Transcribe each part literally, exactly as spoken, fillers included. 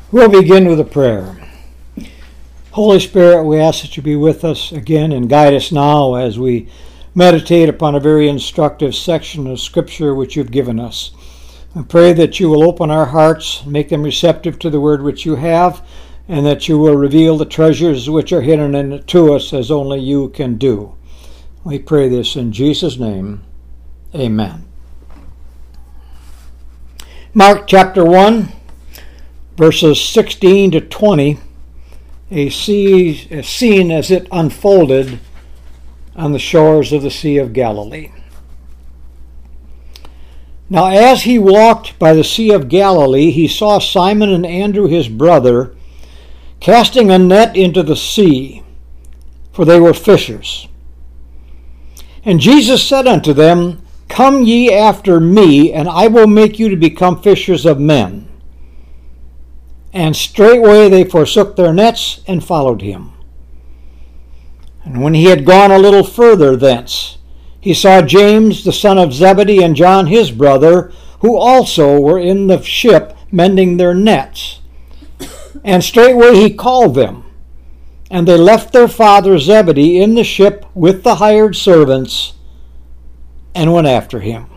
We'll begin with a prayer. Holy Spirit, we ask that you be with us again and guide us now as we meditate upon a very instructive section of Scripture which you've given us. I pray that you will open our hearts, make them receptive to the word which you have, and that you will reveal the treasures which are hidden in it to us as only you can do. We pray this in Jesus' name. Amen. Mark chapter one. Verses sixteen to twenty, a, sea, a scene as it unfolded on the shores of the Sea of Galilee. Now as he walked by the Sea of Galilee, he saw Simon and Andrew his brother casting a net into the sea, for they were fishers. And Jesus said unto them, Come ye after me, and I will make you to become fishers of men. And straightway they forsook their nets and followed him. And when he had gone a little further thence, he saw James the son of Zebedee and John his brother, who also were in the ship mending their nets. And straightway he called them. And they left their father Zebedee in the ship with the hired servants, and went after him.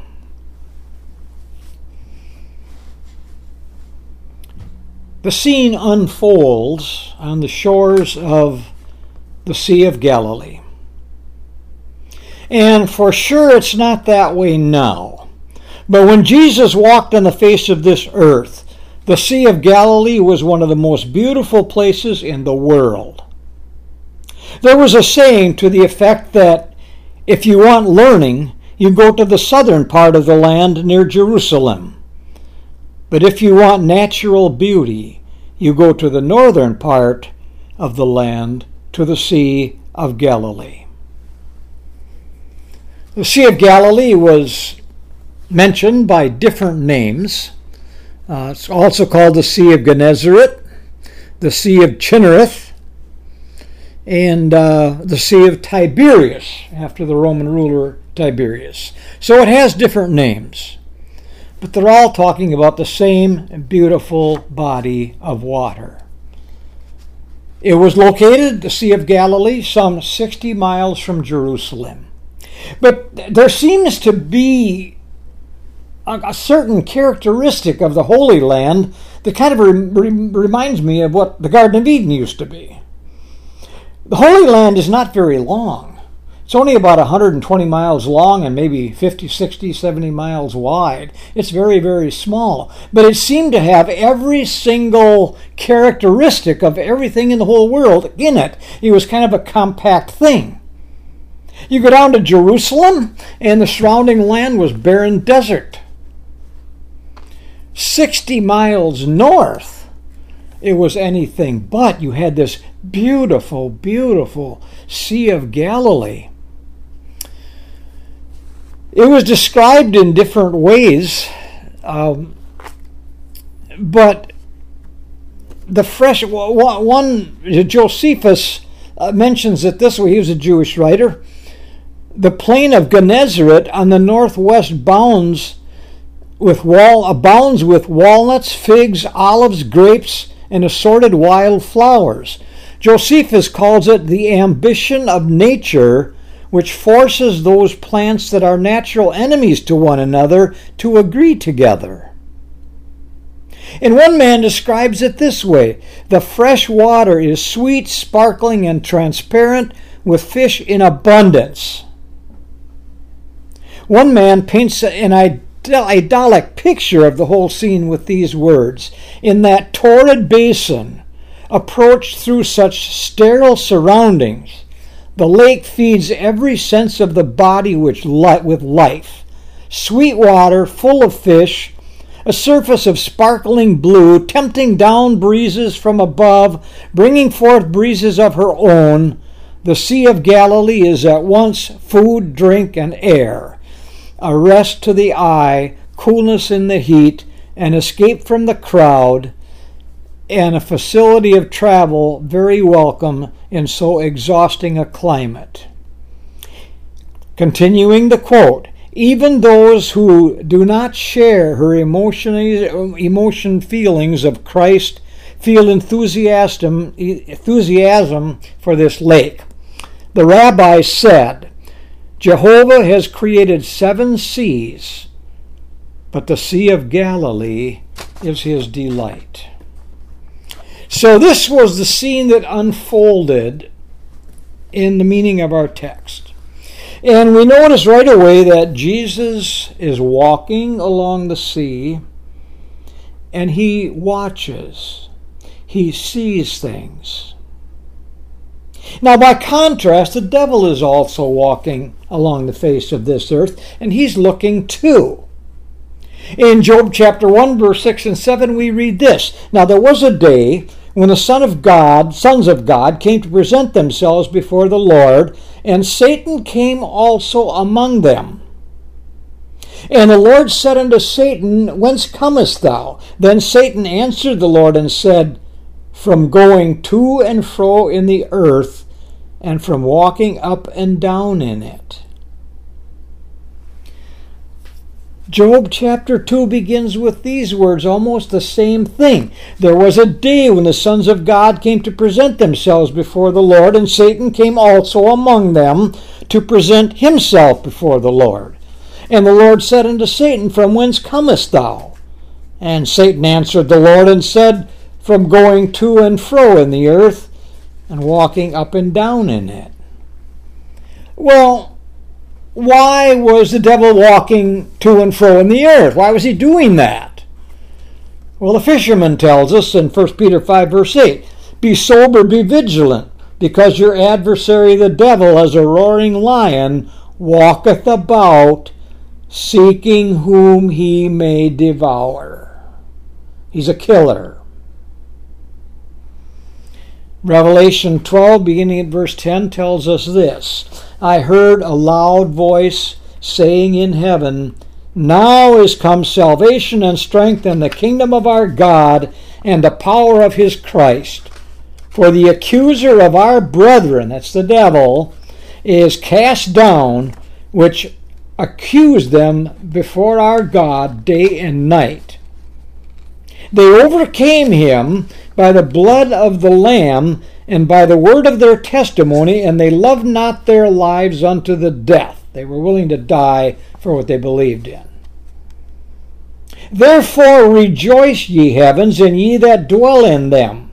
The scene unfolds on the shores of the Sea of Galilee. And for sure it's not that way now. But when Jesus walked on the face of this earth, the Sea of Galilee was one of the most beautiful places in the world. There was a saying to the effect that if you want learning, you go to the southern part of the land near Jerusalem. But if you want natural beauty, you go to the northern part of the land, to the Sea of Galilee. The Sea of Galilee was mentioned by different names. Uh, it's also called the Sea of Gennesaret, the Sea of Chinnereth, and uh, the Sea of Tiberias, after the Roman ruler Tiberius. So it has different names. But they're all talking about the same beautiful body of water. It was located, the Sea of Galilee, some sixty miles from Jerusalem. But there seems to be a, a certain characteristic of the Holy Land that kind of re- re- reminds me of what the Garden of Eden used to be. The Holy Land is not very long. It's only about one hundred twenty miles long and maybe fifty, sixty, seventy miles wide. It's very, very small. But it seemed to have every single characteristic of everything in the whole world in it. It was kind of a compact thing. You go down to Jerusalem, and the surrounding land was barren desert. sixty miles north, it was anything but. You had this beautiful, beautiful Sea of Galilee. It was described in different ways, um, but the fresh one, Josephus uh, mentions it this way. He was a Jewish writer. The plain of Gennesaret on the northwest bounds with wall abounds with walnuts, figs, olives, grapes, and assorted wild flowers. Josephus calls it the ambition of nature, which forces those plants that are natural enemies to one another to agree together. And one man describes it this way: the fresh water is sweet, sparkling, and transparent, with fish in abundance. One man paints an idyllic picture of the whole scene with these words: in that torrid basin, approached through such sterile surroundings, the lake feeds every sense of the body which li- with life. Sweet water, full of fish, a surface of sparkling blue, tempting down breezes from above, bringing forth breezes of her own. The Sea of Galilee is at once food, drink, and air, a rest to the eye, coolness in the heat, an escape from the crowd, and a facility of travel very welcome in so exhausting a climate. Continuing the quote, even those who do not share her emotion, emotion feelings of Christ feel enthusiasm, enthusiasm for this lake. The rabbi said, Jehovah has created seven seas, but the Sea of Galilee is his delight. So this was the scene that unfolded in the meaning of our text. And we notice right away that Jesus is walking along the sea, and he watches. He sees things. Now, by contrast, the devil is also walking along the face of this earth, and he's looking too. In Job chapter one, verse six and seven, we read this. Now, there was a day when the Son of God, sons of God, came to present themselves before the Lord, and Satan came also among them. And the Lord said unto Satan, Whence comest thou? Then Satan answered the Lord and said, From going to and fro in the earth, and from walking up and down in it. Job chapter two begins with these words, almost the same thing. There was a day when the sons of God came to present themselves before the Lord, and Satan came also among them to present himself before the Lord. And the Lord said unto Satan, From whence comest thou? And Satan answered the Lord and said, From going to and fro in the earth, and walking up and down in it. Well, why was the devil walking to and fro in the earth? Why was he doing that? Well, the fisherman tells us in First Peter five, verse eight, Be sober, be vigilant, because your adversary the devil, as a roaring lion, walketh about, seeking whom he may devour. He's a killer. Revelation twelve, beginning at verse ten, tells us this. I heard a loud voice saying in heaven, Now is come salvation and strength and the kingdom of our God and the power of his Christ. For the accuser of our brethren, that's the devil, is cast down, which accused them before our God day and night. They overcame him by the blood of the Lamb and by the word of their testimony, and they loved not their lives unto the death. They were willing to die for what they believed in. Therefore rejoice, ye heavens, and ye that dwell in them.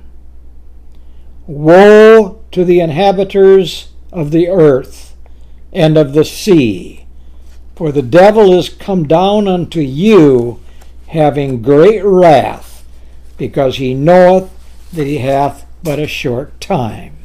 Woe to the inhabitants of the earth and of the sea, for the devil is come down unto you, having great wrath, because he knoweth that he hath but a short time.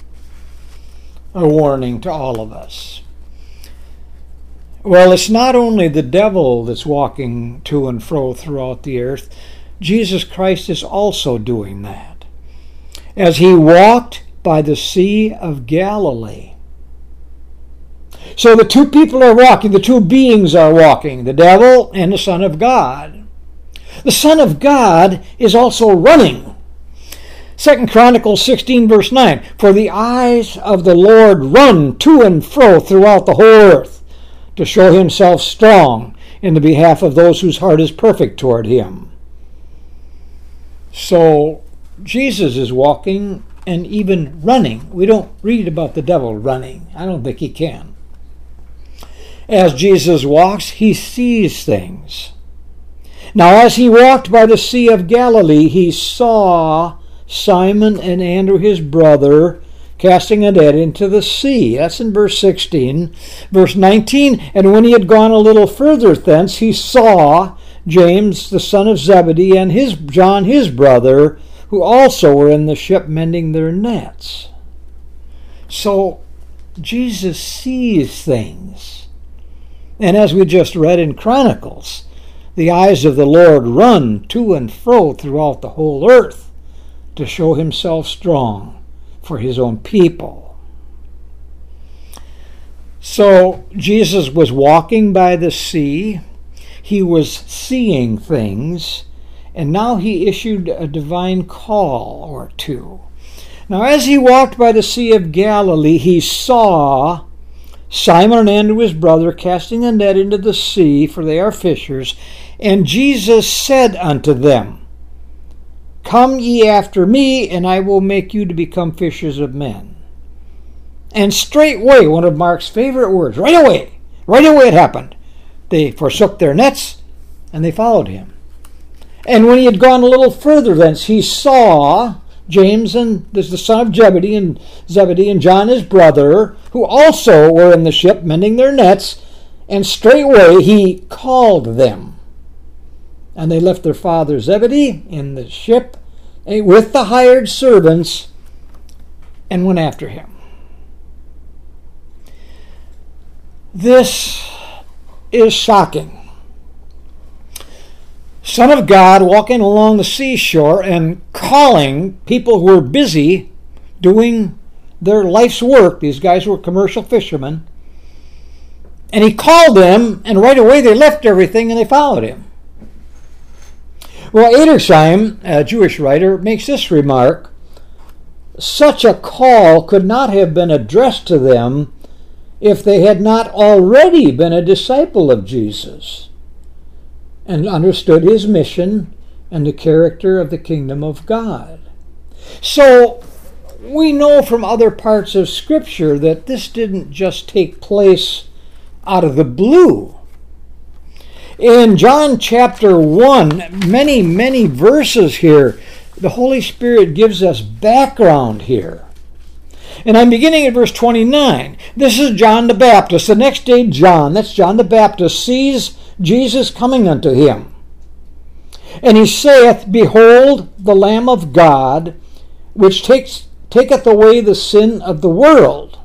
A warning to all of us. Well, it's not only the devil that's walking to and fro throughout the earth. Jesus Christ is also doing that. As he walked by the Sea of Galilee. So the two people are walking, the two beings are walking, the devil and the Son of God. The Son of God is also running. Second Chronicles sixteen, verse nine, For the eyes of the Lord run to and fro throughout the whole earth, to show himself strong in the behalf of those whose heart is perfect toward him. So Jesus is walking and even running. We don't read about the devil running. I don't think he can. As Jesus walks, he sees things. Now, as he walked by the Sea of Galilee, he saw Simon and Andrew his brother casting a net into the sea. That's in verse sixteen. Verse nineteen, And when he had gone a little further thence, he saw James the son of Zebedee and his John his brother, who also were in the ship mending their nets. So Jesus sees things. And as we just read in Chronicles, the eyes of the Lord run to and fro throughout the whole earth to show himself strong for his own people. So Jesus was walking by the sea. He was seeing things. And now he issued a divine call or two. Now as he walked by the Sea of Galilee, he saw Simon and Andrew his brother casting a net into the sea, for they are fishers. And Jesus said unto them, Come ye after me, and I will make you to become fishers of men. And straightway, one of Mark's favorite words, right away, right away it happened. They forsook their nets, and they followed him. And when he had gone a little further thence, he saw James, and this is the son of Zebedee, and Zebedee and John his brother, who also were in the ship mending their nets, and straightway he called them. And they left their father Zebedee in the ship with the hired servants and went after him. This is shocking. Son of God walking along the seashore and calling people who were busy doing their life's work. These guys were commercial fishermen. And he called them, and right away they left everything and they followed him. Well, Edersheim, a Jewish writer, makes this remark: such a call could not have been addressed to them if they had not already been a disciple of Jesus and understood his mission and the character of the kingdom of God. So we know from other parts of Scripture that this didn't just take place out of the blue. In John chapter one, many, many verses here, the Holy Spirit gives us background here. And I'm beginning at verse twenty-nine. This is John the Baptist. The next day, John, that's John the Baptist, sees Jesus coming unto him. And he saith, Behold, the Lamb of God, which takes, taketh away the sin of the world.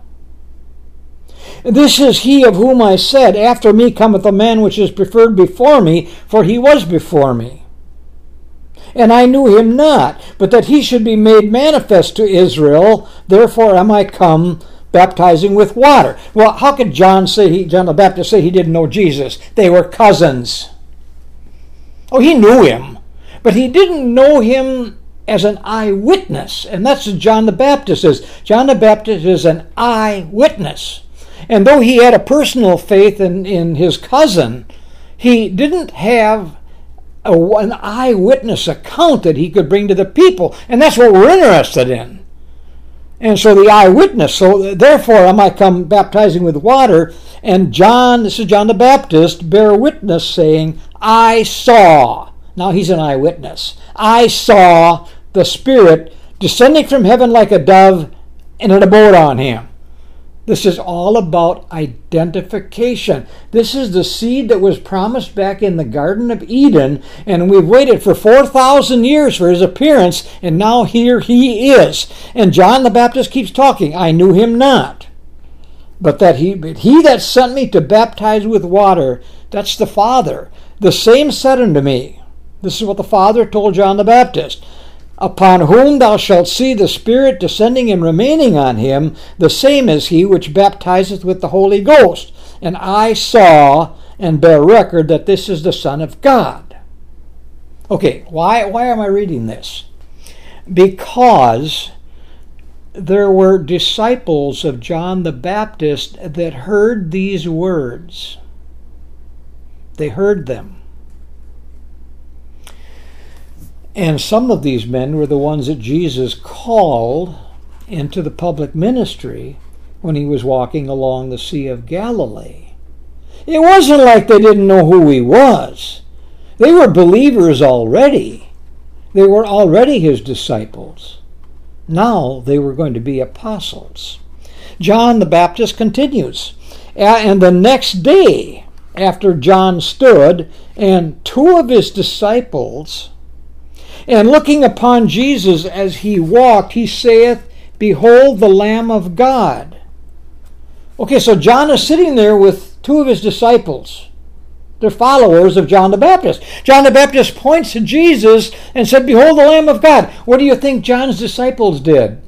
This is he of whom I said, After me cometh a man which is preferred before me, for he was before me. And I knew him not, but that he should be made manifest to Israel. Therefore am I come, baptizing with water. Well, how could John say he, John the Baptist say he didn't know Jesus? They were cousins. Oh, he knew him, but he didn't know him as an eyewitness. And that's what John the Baptist is. John the Baptist is an eyewitness. And though he had a personal faith in, in his cousin, he didn't have a, an eyewitness account that he could bring to the people. And that's what we're interested in. And so the eyewitness, so therefore am I come baptizing with water. And John, this is John the Baptist, bear witness saying, I saw. Now he's an eyewitness. I saw the Spirit descending from heaven like a dove, and it abode on him. This is all about identification. This is the seed that was promised back in the Garden of Eden, and we've waited for four thousand years for his appearance, and now here he is. And John the Baptist keeps talking, I knew him not, but that he, but he that sent me to baptize with water, that's the Father. The same said unto me, this is what the Father told John the Baptist, Upon whom thou shalt see the Spirit descending and remaining on him, the same is he which baptizeth with the Holy Ghost. And I saw and bear record that this is the Son of God. Okay, why, why am I reading this? Because there were disciples of John the Baptist that heard these words. They heard them. And some of these men were the ones that Jesus called into the public ministry when he was walking along the Sea of Galilee. It wasn't like they didn't know who he was. They were believers already. They were already his disciples. Now they were going to be apostles. John the Baptist continues. And the next day, after John stood, and two of his disciples, and looking upon Jesus as he walked, he saith, Behold the Lamb of God. Okay, so John is sitting there with two of his disciples. They're followers of John the Baptist. John the Baptist points to Jesus and said, Behold the Lamb of God. What do you think John's disciples did?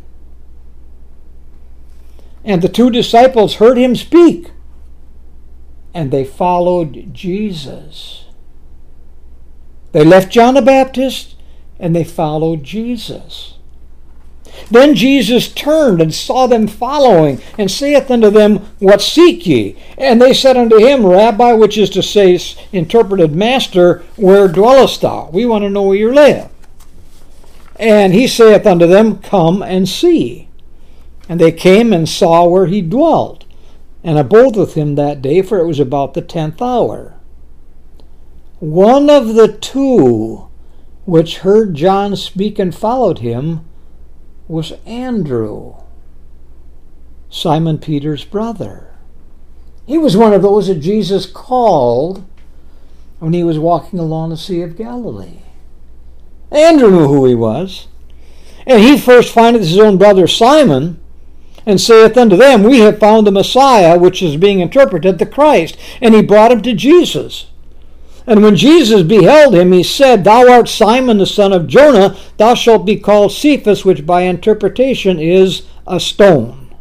And the two disciples heard him speak, and they followed Jesus. They left John the Baptist, and they followed Jesus. Then Jesus turned and saw them following, and saith unto them, What seek ye? And they said unto him, Rabbi, which is to say, interpreted, Master, where dwellest thou? We want to know where you live. And he saith unto them, Come and see. And they came and saw where he dwelt, and abode with him that day, for it was about the tenth hour. One of the two which heard John speak and followed him was Andrew, Simon Peter's brother. He was one of those that Jesus called when he was walking along the Sea of Galilee. Andrew knew who he was. And he first findeth his own brother Simon, and saith unto them, We have found the Messiah, which is being interpreted the Christ. And he brought him to Jesus. And when Jesus beheld him, he said, Thou art Simon the son of Jonah, thou shalt be called Cephas, which by interpretation is a stone.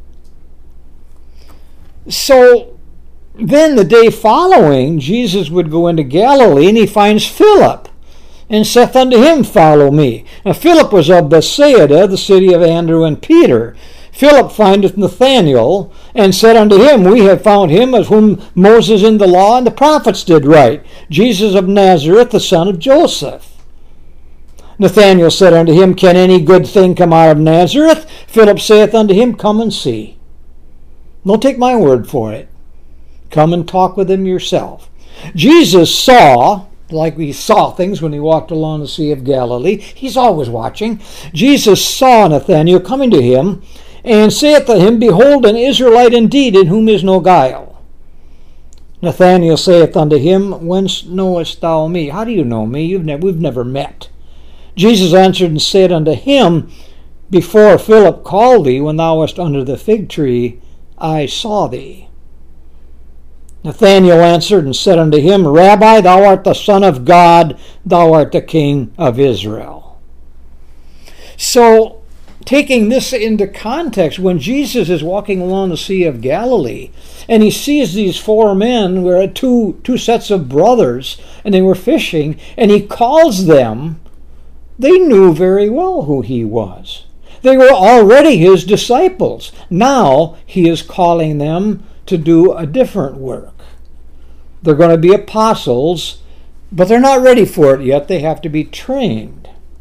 So then the day following, Jesus would go into Galilee, and he finds Philip, and saith unto him, Follow me. Now Philip was of Bethsaida, the city of Andrew and Peter. Philip findeth Nathanael, and said unto him, We have found him as whom Moses in the law and the prophets did write, Jesus of Nazareth, the son of Joseph. Nathanael said unto him, Can any good thing come out of Nazareth? Philip saith unto him, Come and see. Don't take my word for it. Come and talk with him yourself. Jesus saw, like he saw things when he walked along the Sea of Galilee. He's always watching. Jesus saw Nathanael coming to him, and saith to him, Behold, an Israelite indeed, in whom is no guile. Nathanael saith unto him, Whence knowest thou me? How do you know me? You've never, we've never met. Jesus answered and said unto him, Before Philip called thee, when thou wast under the fig tree, I saw thee. Nathanael answered and said unto him, Rabbi, thou art the Son of God, thou art the King of Israel. So, taking this into context, when Jesus is walking along the Sea of Galilee, and he sees these four men, who were two, two sets of brothers, and they were fishing, and he calls them, they knew very well who he was. They were already his disciples. Now he is calling them to do a different work. They're going to be apostles, but they're not ready for it yet. They have to be trained.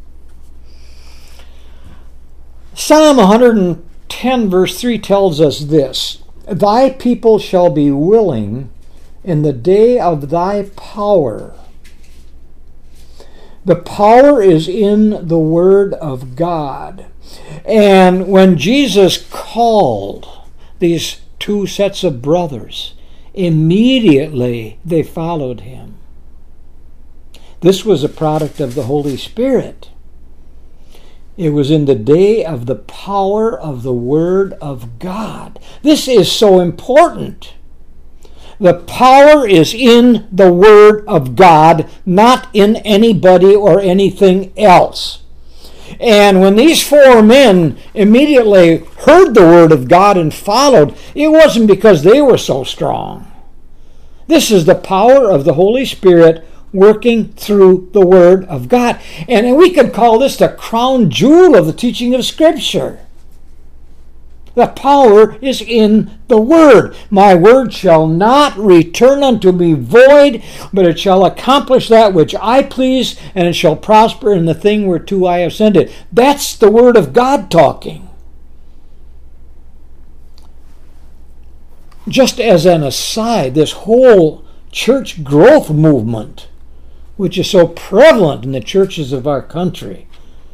Psalm one hundred ten verse three tells us this, Thy people shall be willing in the day of thy power. The power is in the Word of God. And when Jesus called these two sets of brothers, immediately they followed him. This was a product of the Holy Spirit. It was in the day of the power of the Word of God. This is so important. The power is in the Word of God, not in anybody or anything else. And when these four men immediately heard the Word of God and followed, it wasn't because they were so strong. This is the power of the Holy Spirit working through the Word of God. And we could call this the crown jewel of the teaching of Scripture. The power is in the Word. My word shall not return unto me void, but it shall accomplish that which I please, and it shall prosper in the thing whereto I have sent it. That's the Word of God talking. Just as an aside, this whole church growth movement, which is so prevalent in the churches of our country,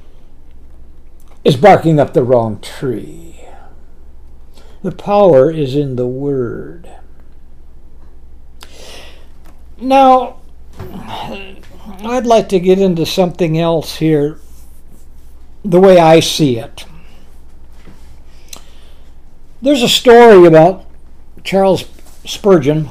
is barking up the wrong tree. The power is in the Word. Now, I'd like to get into something else here, the way I see it. There's a story about Charles Spurgeon.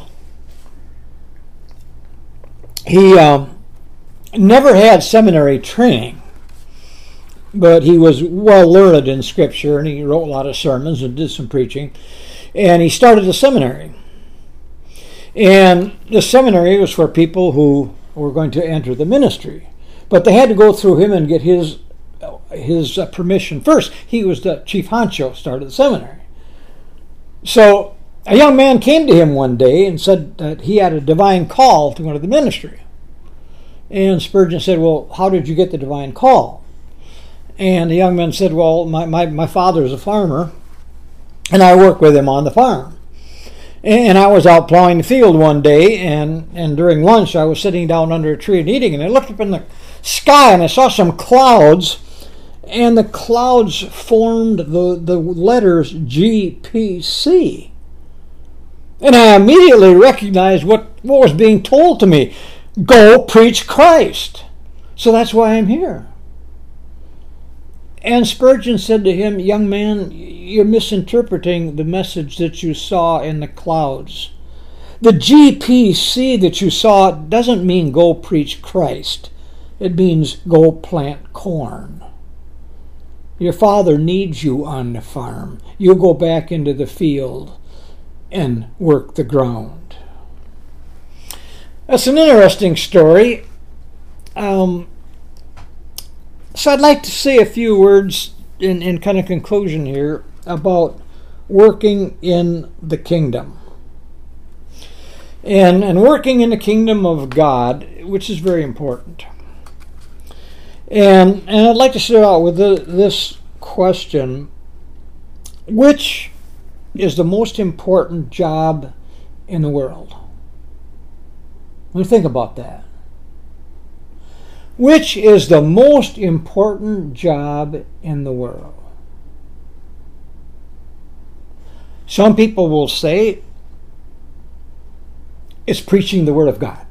He um, never had seminary training, but he was well learned in Scripture, and he wrote a lot of sermons and did some preaching, and he started a seminary. And the seminary was for people who were going to enter the ministry, but they had to go through him and get his his uh, permission first. He was the chief honcho, started the seminary. So a young man came to him one day and said that he had a divine call to go to the ministry. And Spurgeon said, well, how did you get the divine call? And the young man said, well, my, my, my father's a farmer, and I work with him on the farm. And I was out plowing the field one day, and, and during lunch I was sitting down under a tree and eating, and I looked up in the sky and I saw some clouds, and the clouds formed the, the letters G P C. And I immediately recognized what, what was being told to me. Go preach Christ. So that's why I'm here. And Spurgeon said to him, young man, you're misinterpreting the message that you saw in the clouds. The G P C that you saw doesn't mean go preach Christ. It means go plant corn. Your father needs you on the farm. You go back into the field and work the ground. That's an interesting story. Um, So I'd like to say a few words in, in kind of conclusion here about working in the kingdom. And, and working in the kingdom of God, which is very important. And, and I'd like to start out with the, this question. Which is the most important job in the world? Let me think about that. Which is the most important job in the world? Some people will say it's preaching the Word of God.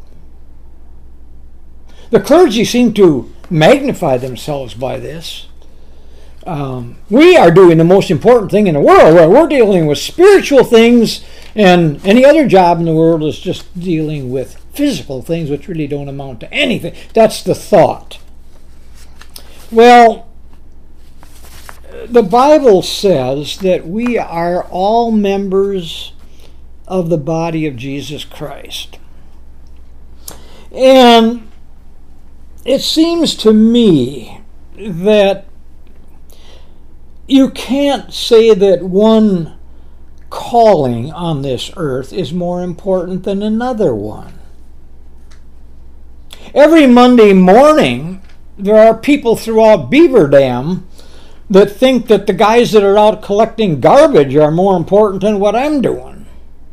The clergy seem to magnify themselves by this. Um, we are doing the most important thing in the world. Where we're dealing with spiritual things, and any other job in the world is just dealing with physical things which really don't amount to anything. That's the thought. Well, the Bible says that we are all members of the body of Jesus Christ. And it seems to me that you can't say that one calling on this earth is more important than another one. Every Monday morning, there are people throughout Beaver Dam that think that the guys that are out collecting garbage are more important than what I'm doing.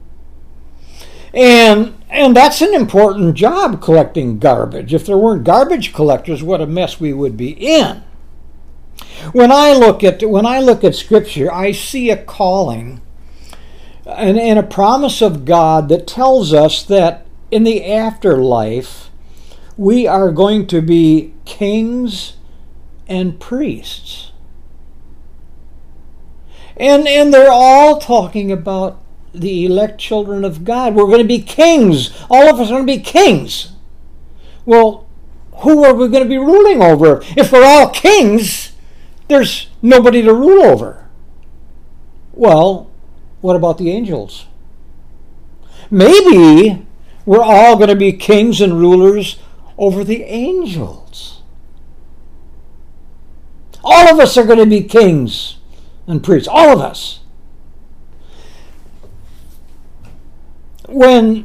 And and that's an important job, collecting garbage. If there weren't garbage collectors, what a mess we would be in. When I look at when I look at Scripture, I see a calling and, and a promise of God that tells us that in the afterlife we are going to be kings and priests. And and they're all talking about the elect children of God. We're going to be kings. All of us are going to be kings. Well, who are we going to be ruling over? If we're all kings, there's nobody to rule over. Well, what about the angels? Maybe we're all going to be kings and rulers over the angels. All of us are going to be kings and priests. All of us. When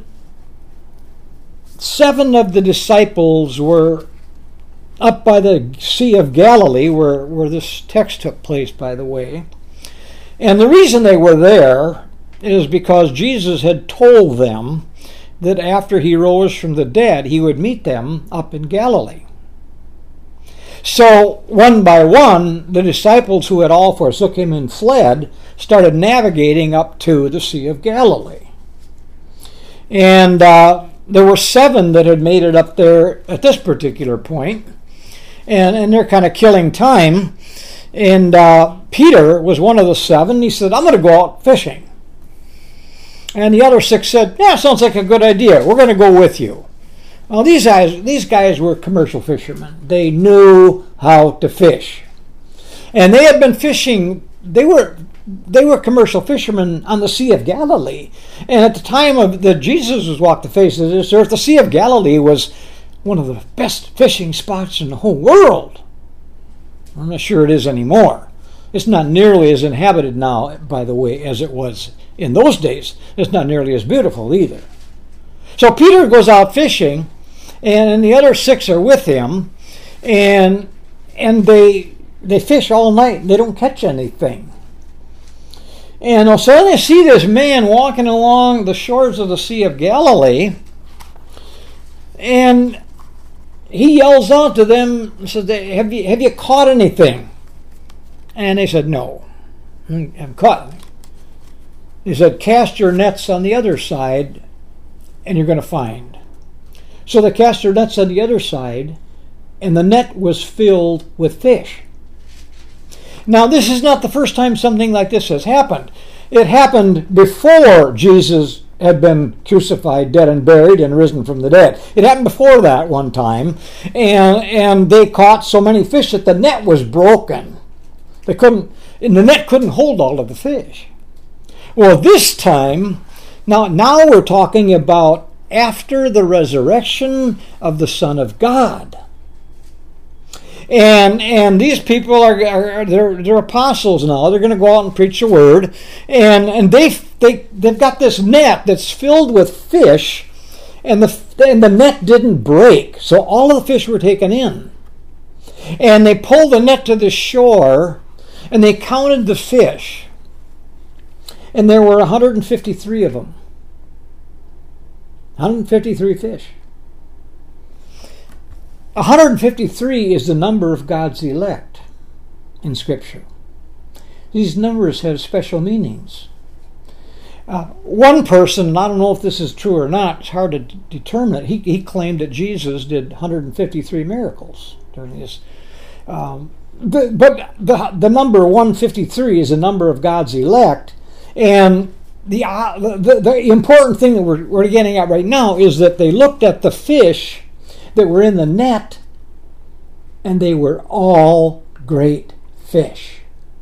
seven of the disciples were up by the Sea of Galilee, where, where this text took place, by the way, and the reason they were there is because Jesus had told them that after he rose from the dead, he would meet them up in Galilee. So, one by one, the disciples who had all forsook him and fled started navigating up to the Sea of Galilee. And uh, there were seven that had made it up there at this particular point, and, and they're kind of killing time. And uh, Peter was one of the seven. He said, I'm going to go out fishing. And the other six said, yeah, sounds like a good idea. We're going to go with you. Well, these guys, these guys were commercial fishermen. They knew how to fish. And they had been fishing, they were they were commercial fishermen on the Sea of Galilee. And at the time of that Jesus was walked the face of this earth, the Sea of Galilee was one of the best fishing spots in the whole world. I'm not sure it is anymore. It's not nearly as inhabited now, by the way, as it was in those days. It's not nearly as beautiful either. So Peter goes out fishing, and the other six are with him, and and they they fish all night and they don't catch anything. And so then they see this man walking along the shores of the Sea of Galilee, and he yells out to them and says, have you, have you caught anything? And they said, no, I haven't caught anything. He said, cast your nets on the other side and you're going to find. So they cast their nets on the other side, and the net was filled with fish. Now, this is not the first time something like this has happened. It happened before Jesus had been crucified, dead and buried, and risen from the dead. It happened before that one time, and and they caught so many fish that the net was broken. They couldn't, and the net couldn't hold all of the fish. Well, this time, now now we're talking about after the resurrection of the Son of God. And and these people are, are they're, they're apostles now. They're going to go out and preach the word, and and they they they've got this net that's filled with fish, and the and the net didn't break, so all of the fish were taken in. And they pulled the net to the shore, and they counted the fish, and there were one hundred fifty-three of them. one hundred fifty-three fish. one hundred fifty-three is the number of God's elect in Scripture. These numbers have special meanings. Uh, one person, and I don't know if this is true or not, it's hard to d- determine it, he, he claimed that Jesus did one hundred fifty-three miracles during his. Um, the, but the, the number one hundred fifty-three is the number of God's elect, and the, uh, the, the important thing that we're, we're getting at right now is that they looked at the fish that were in the net, and they were all great fish.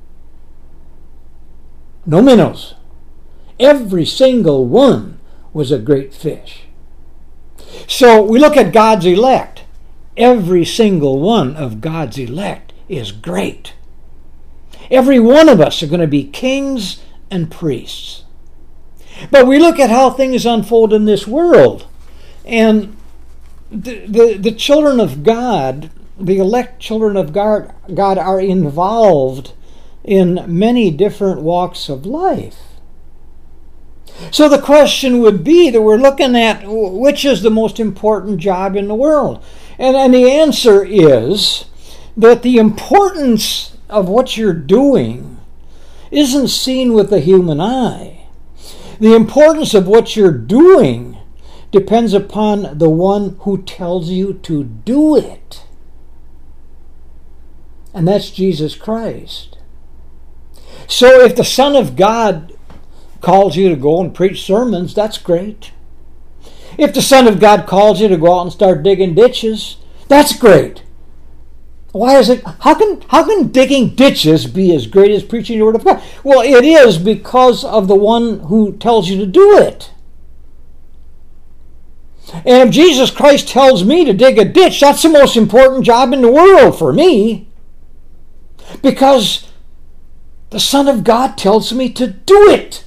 No minnows. Every single one was a great fish. So we look at God's elect. Every single one of God's elect is great. Every one of us are going to be kings and priests. But we look at how things unfold in this world, and The, the, the children of God, the elect children of God, God are involved in many different walks of life. So the question would be that we're looking at which is the most important job in the world. And, and the answer is that the importance of what you're doing isn't seen with the human eye. The importance of what you're doing depends upon the one who tells you to do it. And that's Jesus Christ. So if the Son of God calls you to go and preach sermons, that's great. If the Son of God calls you to go out and start digging ditches, that's great. Why is it? How can how can digging ditches be as great as preaching the Word of God? Well, it is because of the one who tells you to do it. And if Jesus Christ tells me to dig a ditch, that's the most important job in the world for me. Because the Son of God tells me to do it.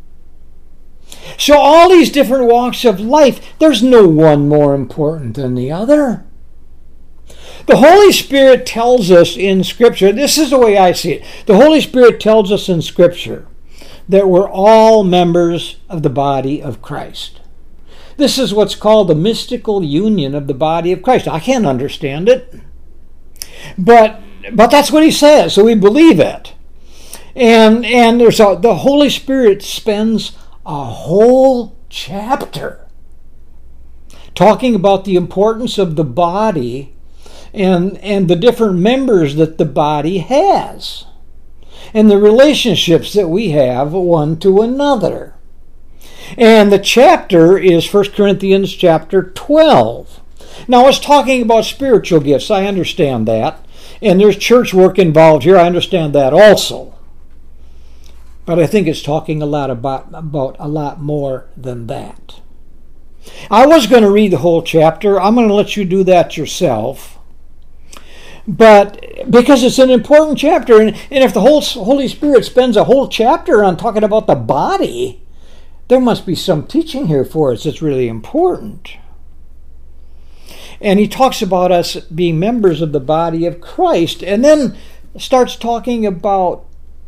So all these different walks of life, there's no one more important than the other. The Holy Spirit tells us in Scripture, this is the way I see it, the Holy Spirit tells us in Scripture that we're all members of the body of Christ. This is what's called the mystical union of the body of Christ. I can't understand it, but but that's what he says, so we believe it. And and there's a, the Holy Spirit spends a whole chapter talking about the importance of the body and and the different members that the body has, and the relationships that we have one to another. And the chapter is First Corinthians chapter twelve. Now, it's talking about spiritual gifts. I understand that. And there's church work involved here. I understand that also. But I think it's talking a lot about, about a lot more than that. I was going to read the whole chapter. I'm going to let you do that yourself. But because it's an important chapter, and, and if the whole Holy Spirit spends a whole chapter on talking about the body, there must be some teaching here for us that's really important. And he talks about us being members of the body of Christ. And then starts talking about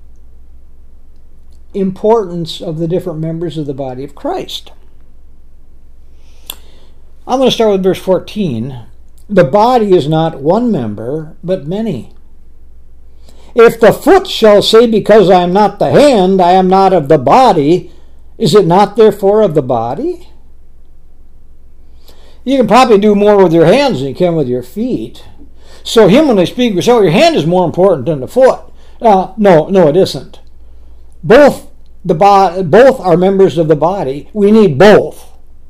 importance of the different members of the body of Christ. I'm going to start with verse fourteen. The body is not one member, but many. If the foot shall say, because I am not the hand, I am not of the body, is it not therefore of the body? You can probably do more with your hands than you can with your feet. So him, when they speak, we say, oh, your hand is more important than the foot. Uh, no, no, it isn't. Both the bo- both are members of the body. We need both.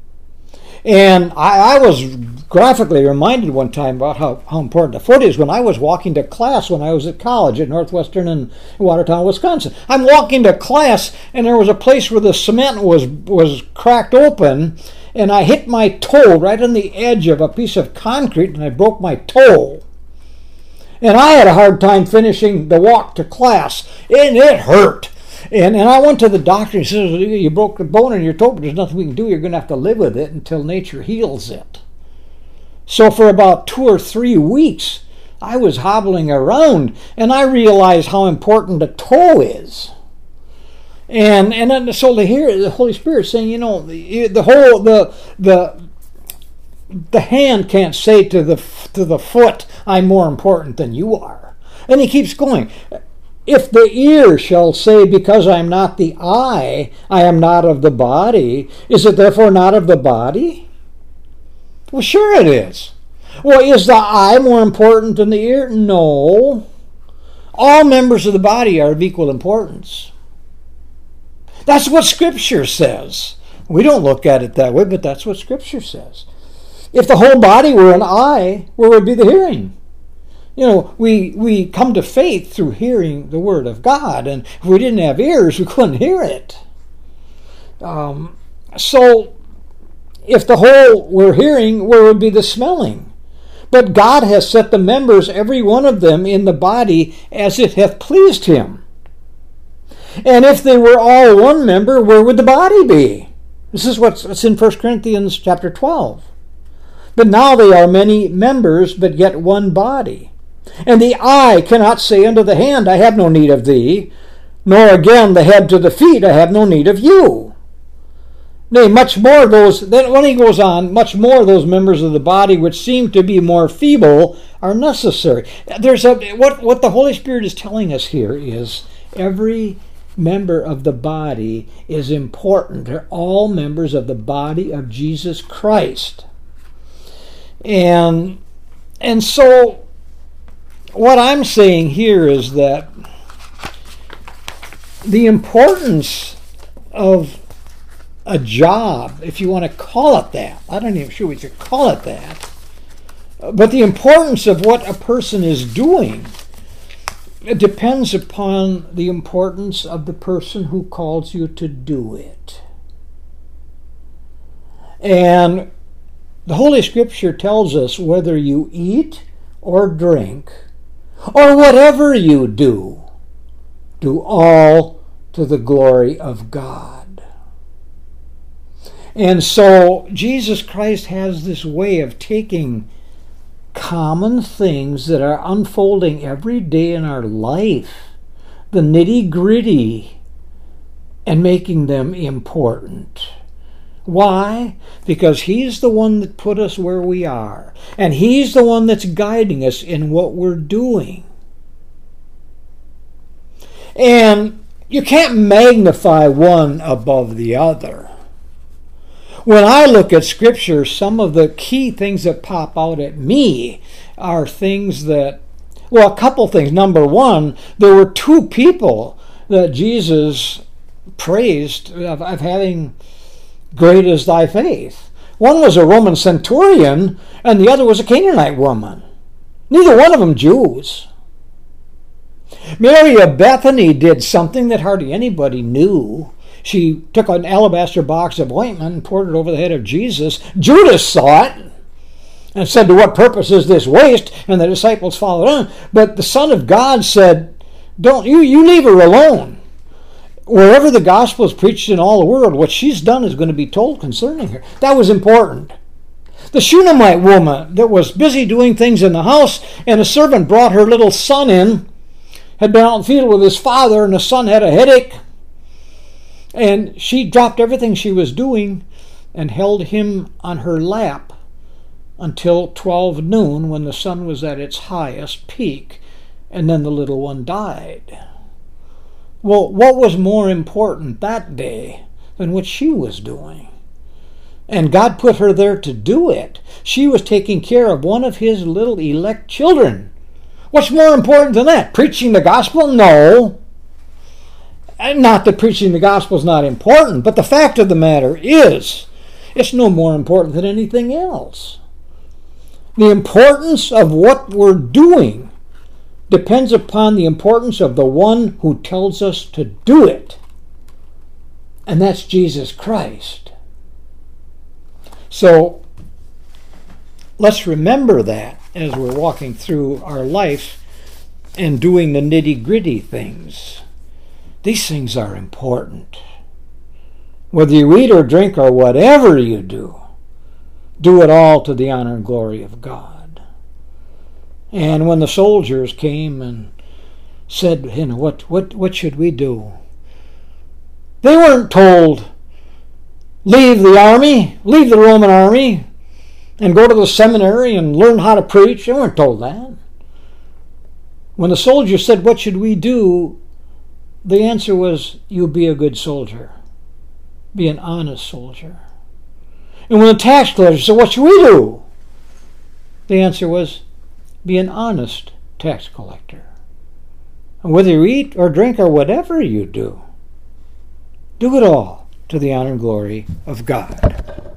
And I, I was graphically reminded one time about how, how important the foot is when I was walking to class when I was at college at Northwestern in Watertown, Wisconsin. I'm walking to class, and there was a place where the cement was was cracked open, and I hit my toe right on the edge of a piece of concrete, and I broke my toe. And I had a hard time finishing the walk to class, and it hurt. And and I went to the doctor, and he says, you broke the bone in your toe, but there's nothing we can do. You're going to have to live with it until nature heals it. So for about two or three weeks, I was hobbling around, and I realized how important a toe is. And and then so to hear the Holy Spirit saying, you know, the, the whole the the the hand can't say to the to the foot, I'm more important than you are. And he keeps going. If the ear shall say, because I am not the eye, I am not of the body, is it therefore not of the body? Well, sure it is. Well, is the eye more important than the ear? No. All members of the body are of equal importance. That's what Scripture says. We don't look at it that way, but that's what Scripture says. If the whole body were an eye, where would be the hearing? You know, we, we come to faith through hearing the Word of God, and if we didn't have ears, we couldn't hear it. Um, so, if the whole were hearing, where would be the smelling? But God has set the members, every one of them, in the body as it hath pleased him. And if they were all one member, where would the body be? This is what's in First Corinthians chapter twelve. But now they are many members, but yet one body. And the eye cannot say unto the hand, I have no need of thee, nor again the head to the feet, I have no need of you. Nay, much more those, then when he goes on, much more those members of the body which seem to be more feeble are necessary. There's a what, what the Holy Spirit is telling us here is every member of the body is important. They're all members of the body of Jesus Christ. And and so what I'm saying here is that the importance of a job, if you want to call it that, I don't even sure we should call it that, but the importance of what a person is doing, it depends upon the importance of the person who calls you to do it. And the Holy Scripture tells us whether you eat or drink or whatever you do, do all to the glory of God. And so Jesus Christ has this way of taking common things that are unfolding every day in our life, the nitty-gritty, and making them important. Why? Because he's the one that put us where we are. And he's the one that's guiding us in what we're doing. And you can't magnify one above the other. When I look at Scripture, some of the key things that pop out at me are things that, well, a couple things. Number one, there were two people that Jesus praised of, of having great is thy faith. One was a Roman centurion, and the other was a Canaanite woman. Neither one of them Jews. Mary of Bethany did something that hardly anybody knew. She took an alabaster box of ointment and poured it over the head of Jesus. Judas saw it and said, to what purpose is this waste? And the disciples followed on. But the Son of God said, don't you, you leave her alone. Wherever the gospel is preached in all the world, what she's done is going to be told concerning her. That was important. The Shunammite woman that was busy doing things in the house, and a servant brought her little son in, had been out in the field with his father, and the son had a headache. And she dropped everything she was doing and held him on her lap until twelve noon, when the sun was at its highest peak, and then the little one died. Well, what was more important that day than what she was doing? And God put her there to do it. She was taking care of one of his little elect children. What's more important than that? Preaching the gospel? No. And not that preaching the gospel is not important, but the fact of the matter is, it's no more important than anything else. The importance of what we're doing depends upon the importance of the one who tells us to do it. And that's Jesus Christ. So let's remember that as we're walking through our life and doing the nitty-gritty things. These things are important. Whether you eat or drink or whatever you do, do it all to the honor and glory of God. And when the soldiers came and said, you know, what, what, what should we do? They weren't told, leave the army, leave the Roman army, and go to the seminary and learn how to preach. They weren't told that. When the soldiers said, what should we do? The answer was, you be a good soldier. Be an honest soldier. And when the tax collectors said, what should we do? The answer was, be an honest tax collector. And whether you eat or drink or whatever you do, do it all to the honor and glory of God.